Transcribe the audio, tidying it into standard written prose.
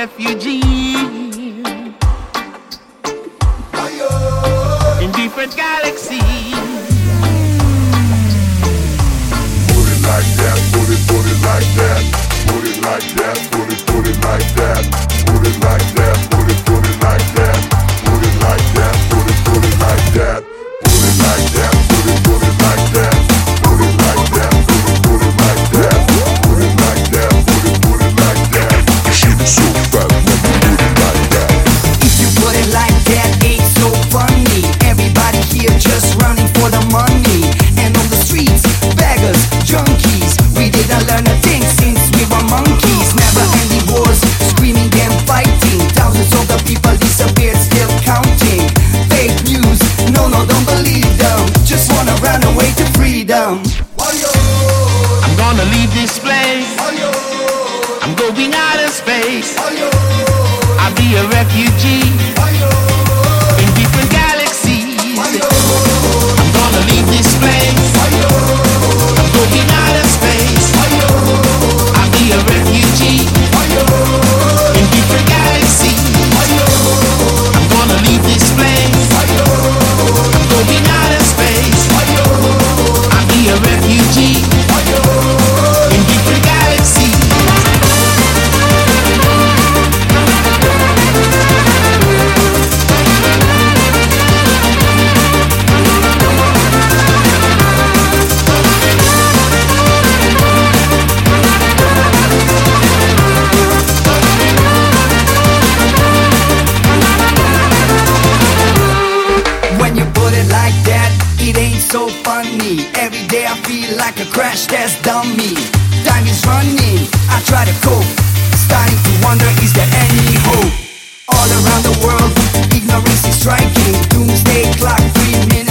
refugee in different galaxies. Put it like that, put it like that, put it like that, put it like that, put it like that, put it like that, put it like that, put it like that, put it like that, put it like that, put it like that, put it like that, put it like that, put it like that. The shit is so fat, let me put it like that. If you put it like that, ain't so funny. Everybody here just running for the money. And on the streets, beggars, junkies, we didn't learn a thing since we were monkeys. Never ending wars, screaming and fighting. Thousands of the people disappeared, still counting. Fake news, no, don't believe them. Just wanna run away to freedom. I'm gonna leave this place. I'm going out of space. I'll be a refugee in different galaxies. I'm gonna leave this place. I'm going out of space. I'll be a refugee in different galaxies. I'm gonna leave this place. I'm going out of space. I'll be a refugee in different galaxies. When you put it like that, it ain't so funny. Every day I feel like a crash test dummy. Time is running, I try to cope. Starting to wonder, is there any hope? All around the world, ignorance is striking. Doomsday clock, 3 minutes